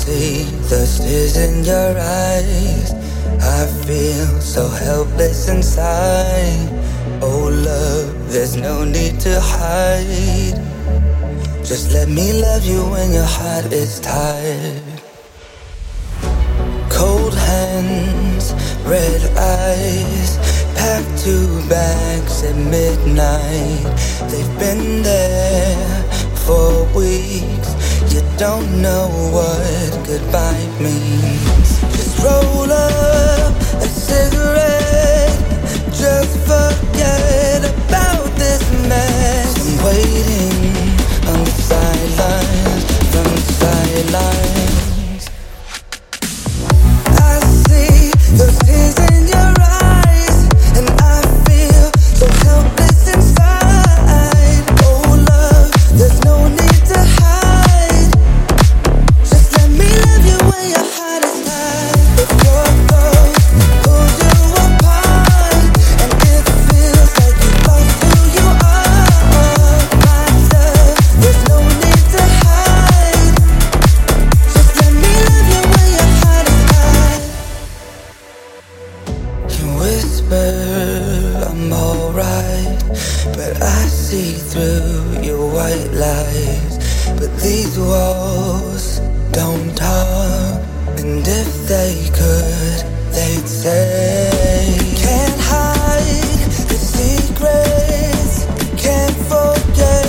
see the tears in your eyes. I feel so helpless inside. Oh love, there's no need to hide. Just let me love you when your heart is tired. Cold hands, red eyes, packed 2 bags at midnight. They've been there for weeks. You don't know what goodbye means. Just roll up a cigarette. Just forget about this mess. I'm waiting on the sidelines, from the sidelines. I see those tears in your eyes, and I feel so helpless inside. Oh love, there's no need to hide. Just let me love you when your heart is tight. If your thoughts pull you apart, and it feels like you lost who you are, my love, there's no need to hide. Just let me love you when your heart is tight. You whisper I'm alright, but I see through your white lies. But these walls don't talk, and if they could, they'd say, can't hide the secrets, can't forget